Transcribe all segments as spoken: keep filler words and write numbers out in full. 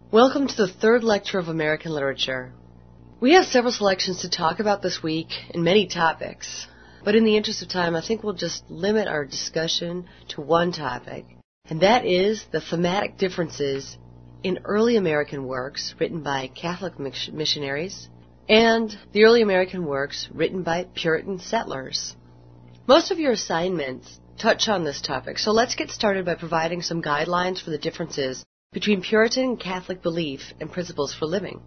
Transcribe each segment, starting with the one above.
Welcome to the third lecture of American Literature. We have several selections to talk about this week and many topics, but in the interest of time, I think we'll just limit our discussion to one topic, and that is the thematic differences in early American works written by Catholic missionaries and the early American works written by Puritan settlers. Most of your assignments touch on this topic, so let's get started by providing some guidelines for the differences between Puritan and Catholic belief and principles for living.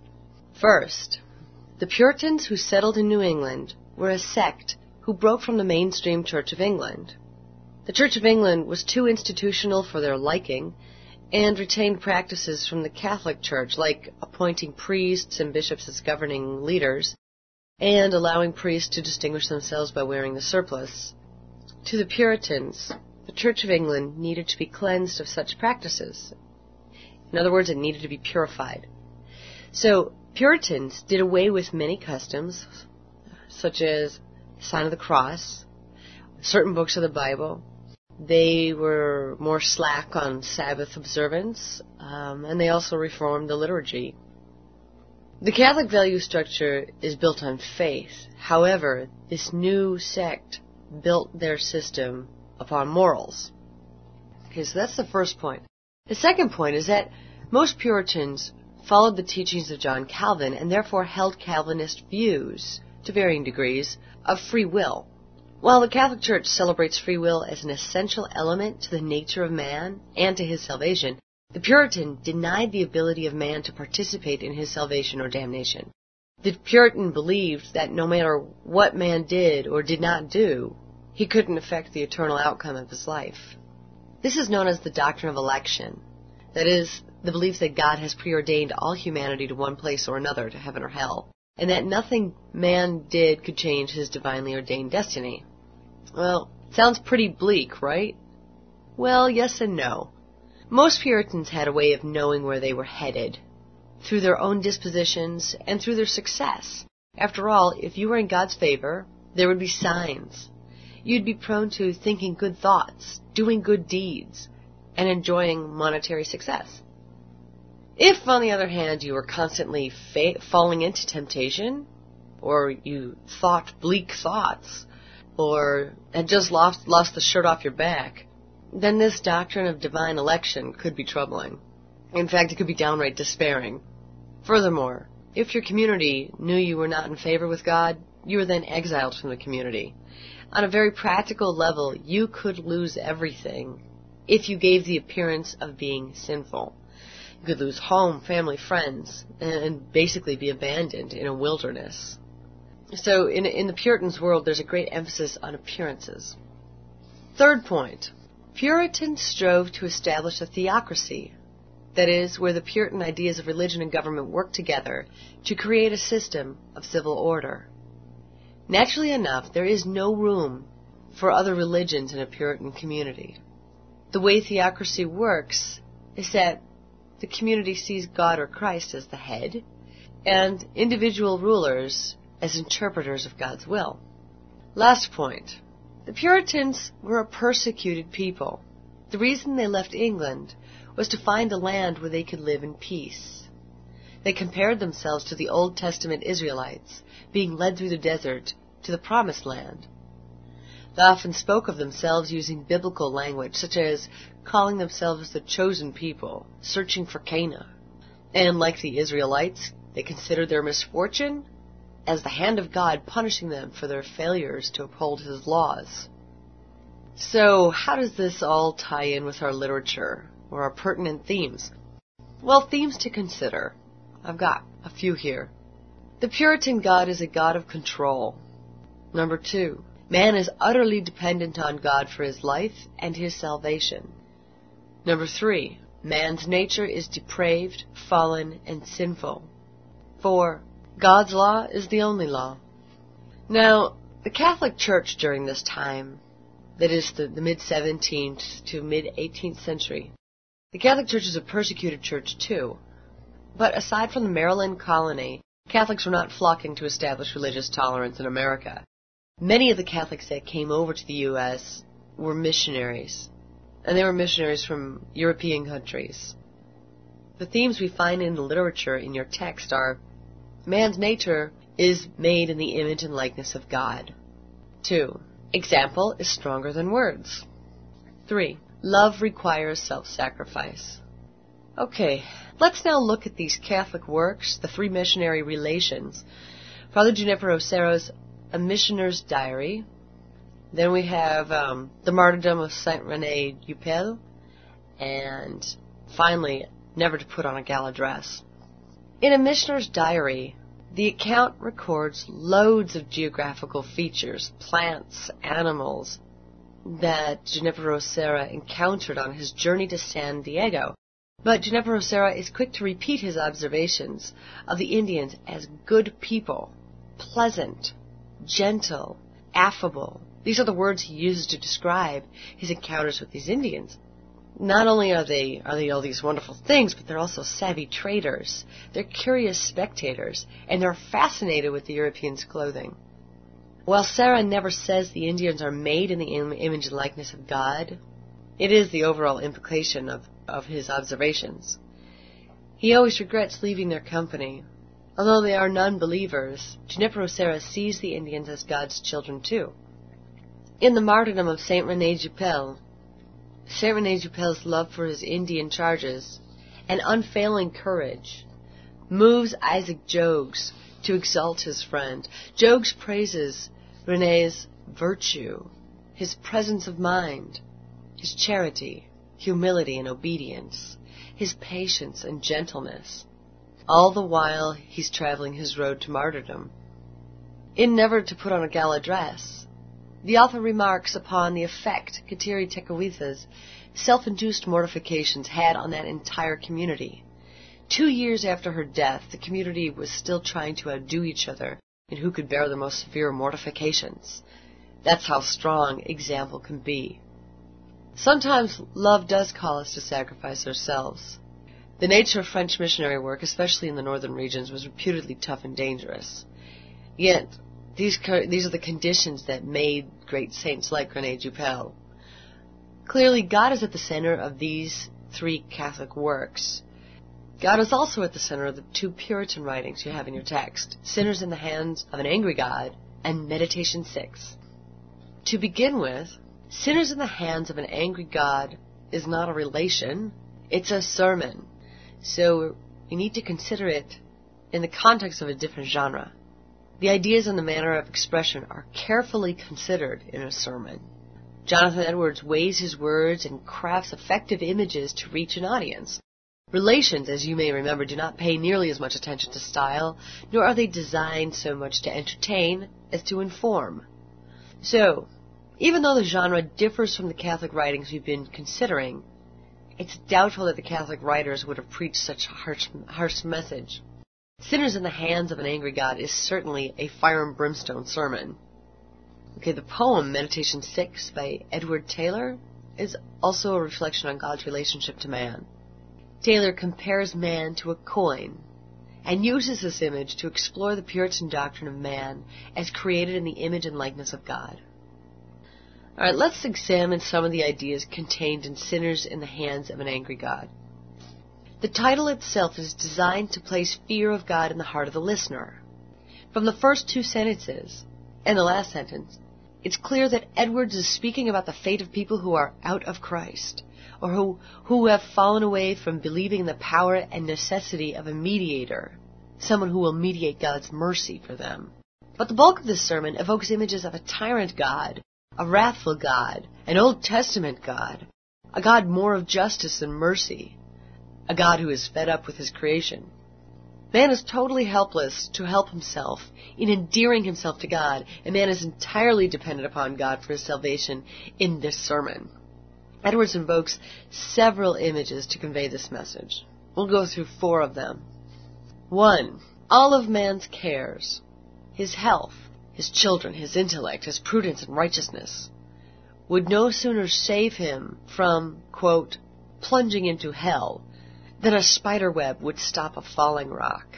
First, the Puritans who settled in New England were a sect who broke from the mainstream Church of England. The Church of England was too institutional for their liking and retained practices from the Catholic Church, like appointing priests and bishops as governing leaders and allowing priests to distinguish themselves by wearing the surplice. To the Puritans, the Church of England needed to be cleansed of such practices. In other words, it needed to be purified. So Puritans did away with many customs, such as the sign of the cross, certain books of the Bible. They were more slack on Sabbath observance, um, and they also reformed the liturgy. The Catholic value structure is built on faith. However, this new sect built their system upon morals. Okay, so that's the first point. The second point is that most Puritans followed the teachings of John Calvin and therefore held Calvinist views, to varying degrees, of free will. While the Catholic Church celebrates free will as an essential element to the nature of man and to his salvation, the Puritan denied the ability of man to participate in his salvation or damnation. The Puritan believed that no matter what man did or did not do, he couldn't affect the eternal outcome of his life. This is known as the doctrine of election. That is, the belief that God has preordained all humanity to one place or another, to heaven or hell, and that nothing man did could change his divinely ordained destiny. Well, sounds pretty bleak, right? Well, yes and no. Most Puritans had a way of knowing where they were headed, through their own dispositions and through their success. After all, if you were in God's favor, there would be signs. You'd be prone to thinking good thoughts, doing good deeds, and enjoying monetary success. If, on the other hand, you were constantly fa- falling into temptation, or you thought bleak thoughts, or had just lost, lost the shirt off your back, then this doctrine of divine election could be troubling. In fact, it could be downright despairing. Furthermore, if your community knew you were not in favor with God, you were then exiled from the community. On a very practical level, you could lose everything if you gave the appearance of being sinful. You could lose home, family, friends, and basically be abandoned in a wilderness. So in, in the Puritans' world, there's a great emphasis on appearances. Third point, Puritans strove to establish a theocracy, that is, where the Puritan ideas of religion and government worked together to create a system of civil order. Naturally enough, there is no room for other religions in a Puritan community. The way theocracy works is that the community sees God or Christ as the head, and individual rulers as interpreters of God's will. Last point. The Puritans were a persecuted people. The reason they left England was to find a land where they could live in peace. They compared themselves to the Old Testament Israelites, being led through the desert to the Promised Land. They often spoke of themselves using biblical language, such as calling themselves the chosen people, searching for Canaan. And like the Israelites, they considered their misfortune as the hand of God punishing them for their failures to uphold His laws. So, how does this all tie in with our literature, or our pertinent themes? Well, themes to consider. I've got a few here. The Puritan God is a God of control. Number two, man is utterly dependent on God for his life and his salvation. Number three, man's nature is depraved, fallen, and sinful. Four, God's law is the only law. Now, the Catholic Church during this time, that is the, the mid-seventeenth to mid-eighteenth century, the Catholic Church is a persecuted church too. But aside from the Maryland colony, Catholics were not flocking to establish religious tolerance in America. Many of the Catholics that came over to the U S were missionaries, and they were missionaries from European countries. The themes we find in the literature in your text are: man's nature is made in the image and likeness of God. Two, example is stronger than words. Three, love requires self-sacrifice. Okay, let's now look at these Catholic works, the three missionary relations. Father Junipero Serra's A Missioner's Diary. Then we have um, The Martyrdom of Saint Rene Dupel. And finally, Never to Put on a Gala Dress. In A Missioner's Diary, the account records loads of geographical features, plants, animals, that Junipero Serra encountered on his journey to San Diego. But Junipero Serra is quick to repeat his observations of the Indians as good people, pleasant, gentle, affable. These are the words he uses to describe his encounters with these Indians. Not only are they are they all these wonderful things, but they're also savvy traders. They're curious spectators, and they're fascinated with the Europeans' clothing. While Serra never says the Indians are made in the im- image and likeness of God, it is the overall implication of, of his observations. He always regrets leaving their company. Although they are non-believers, Junipero Serra sees the Indians as God's children too. In the Martyrdom of Saint Rene Dupel, Saint Rene Dupel's love for his Indian charges and unfailing courage moves Isaac Jogues to exalt his friend. Jogues praises Rene's virtue, his presence of mind, his charity, humility and obedience, his patience and gentleness, all the while he's traveling his road to martyrdom. In Never to Put on a Gala Dress, the author remarks upon the effect Kateri Tekakwitha's self-induced mortifications had on that entire community. Two years after her death, the community was still trying to outdo each other in who could bear the most severe mortifications. That's how strong example can be. Sometimes love does call us to sacrifice ourselves. The nature of French missionary work, especially in the northern regions, was reputedly tough and dangerous. Yet, these these are the conditions that made great saints like René Dupel. Clearly, God is at the center of these three Catholic works. God is also at the center of the two Puritan writings you have in your text, Sinners in the Hands of an Angry God and Meditation six. To begin with, Sinners in the Hands of an Angry God is not a relation, it's a sermon. So we need to consider it in the context of a different genre. The ideas and the manner of expression are carefully considered in a sermon. Jonathan Edwards weighs his words and crafts effective images to reach an audience. Relations, as you may remember, do not pay nearly as much attention to style, nor are they designed so much to entertain as to inform. So, even though the genre differs from the Catholic writings we've been considering, it's doubtful that the Catholic writers would have preached such a harsh, harsh message. Sinners in the Hands of an Angry God is certainly a fire and brimstone sermon. Okay, the poem Meditation six by Edward Taylor is also a reflection on God's relationship to man. Taylor compares man to a coin and uses this image to explore the Puritan doctrine of man as created in the image and likeness of God. All right, let's examine some of the ideas contained in Sinners in the Hands of an Angry God. The title itself is designed to place fear of God in the heart of the listener. From the first two sentences and the last sentence, it's clear that Edwards is speaking about the fate of people who are out of Christ, or who, who have fallen away from believing in the power and necessity of a mediator, someone who will mediate God's mercy for them. But the bulk of this sermon evokes images of a tyrant God, a wrathful God, an Old Testament God, a God more of justice and mercy, a God who is fed up with his creation. Man is totally helpless to help himself in endearing himself to God, and man is entirely dependent upon God for his salvation in this sermon. Edwards invokes several images to convey this message. We'll go through four of them. One, all of man's cares, his health, his children, his intellect, his prudence and righteousness, would no sooner save him from, quote, plunging into hell, than a spider web would stop a falling rock.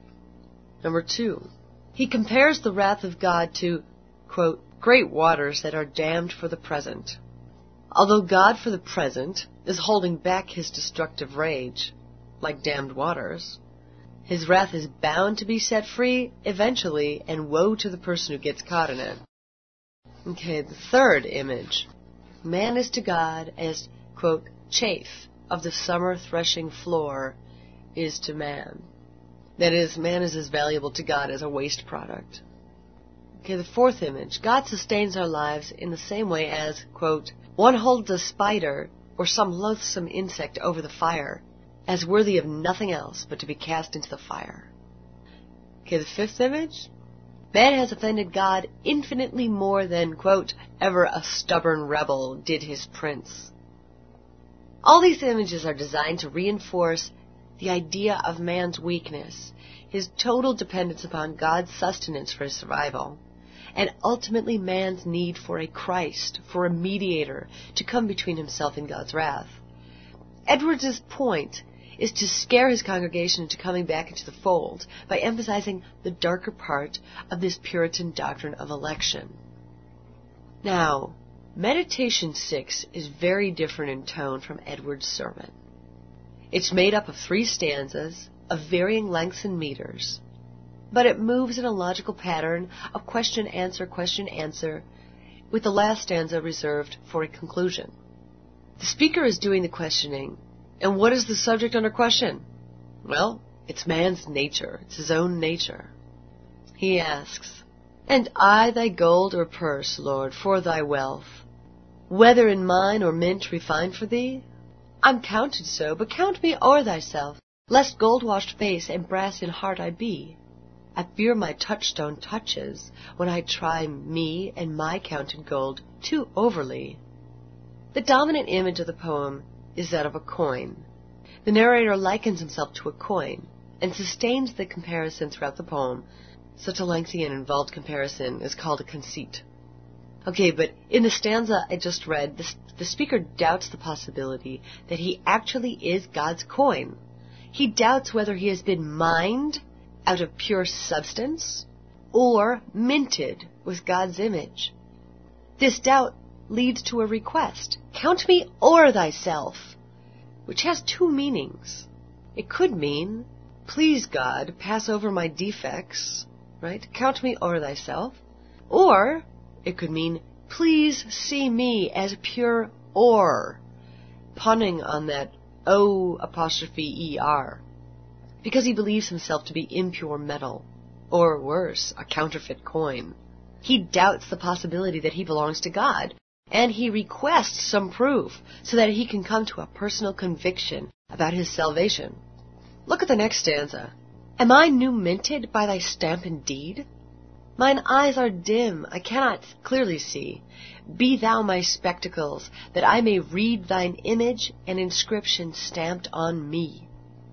Number two, he compares the wrath of God to, quote, great waters that are dammed for the present. Although God for the present is holding back his destructive rage, like dammed waters. His wrath is bound to be set free eventually, and woe to the person who gets caught in it. Okay, the third image. Man is to God as, quote, chaff of the summer threshing floor is to man. That is, man is as valuable to God as a waste product. Okay, the fourth image. God sustains our lives in the same way as, quote, one holds a spider or some loathsome insect over the fire, as worthy of nothing else but to be cast into the fire. Okay, the fifth image. Man has offended God infinitely more than, quote, ever a stubborn rebel did his prince. All these images are designed to reinforce the idea of man's weakness, his total dependence upon God's sustenance for his survival, and ultimately man's need for a Christ, for a mediator, to come between himself and God's wrath. Edwards' point is to scare his congregation into coming back into the fold by emphasizing the darker part of this Puritan doctrine of election. Now, Meditation six is very different in tone from Edwards' sermon. It's made up of three stanzas of varying lengths and meters, but it moves in a logical pattern of question-answer, question-answer, with the last stanza reserved for a conclusion. The speaker is doing the questioning, and what is the subject under question? Well, it's man's nature. It's his own nature. He asks, and I thy gold or purse, Lord, for thy wealth, whether in mine or mint refined for thee? I'm counted so, but count me o'er thyself, lest gold-washed face and brass in heart I be. I fear my touchstone touches, when I try me and my counted gold too overly. The dominant image of the poem is that of a coin. The narrator likens himself to a coin, and sustains the comparison throughout the poem. Such a lengthy and involved comparison is called a conceit. Okay, but in the stanza I just read, the, the speaker doubts the possibility that he actually is God's coin. He doubts whether he has been mined out of pure substance or minted with God's image. This doubt leads to a request. Count me o'er thyself, which has two meanings. It could mean, please God, pass over my defects, right? Count me o'er thyself. Or it could mean, please see me as pure ore, punning on that O apostrophe E R, because he believes himself to be impure metal, or worse, a counterfeit coin. He doubts the possibility that he belongs to God, and he requests some proof so that he can come to a personal conviction about his salvation. Look at the next stanza. Am I new minted by thy stamp indeed? Mine eyes are dim, I cannot clearly see. Be thou my spectacles, that I may read thine image and inscription stamped on me.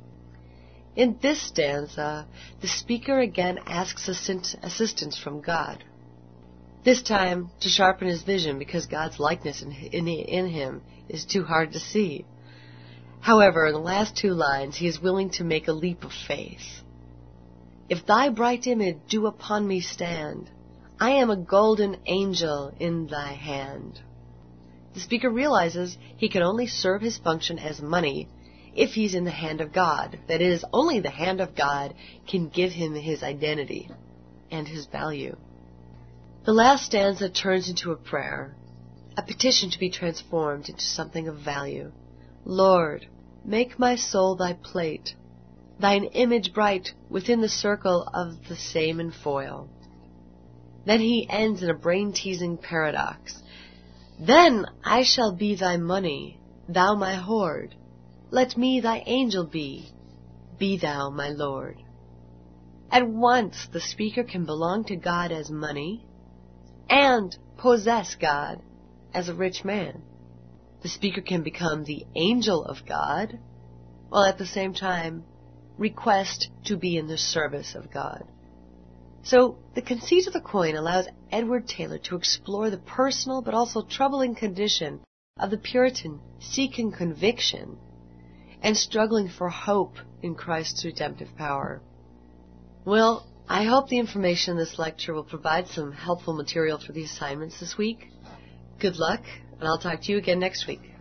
In this stanza, the speaker again asks assistance from God. This time to sharpen his vision, because God's likeness in, in, in him is too hard to see. However, in the last two lines, he is willing to make a leap of faith. If thy bright image do upon me stand, I am a golden angel in thy hand. The speaker realizes he can only serve his function as money if he's in the hand of God. That is, only the hand of God can give him his identity and his value. The last stanza turns into a prayer, a petition to be transformed into something of value. Lord, make my soul thy plate, thine image bright within the circle of the same in foil. Then he ends in a brain-teasing paradox. Then I shall be thy money, thou my hoard. Let me thy angel be, be thou my Lord. At once the speaker can belong to God as money and possess God as a rich man. The speaker can become the angel of God, while at the same time request to be in the service of God. So the conceit of the coin allows Edward Taylor to explore the personal but also troubling condition of the Puritan seeking conviction and struggling for hope in Christ's redemptive power. Well, I hope the information in this lecture will provide some helpful material for the assignments this week. Good luck, and I'll talk to you again next week.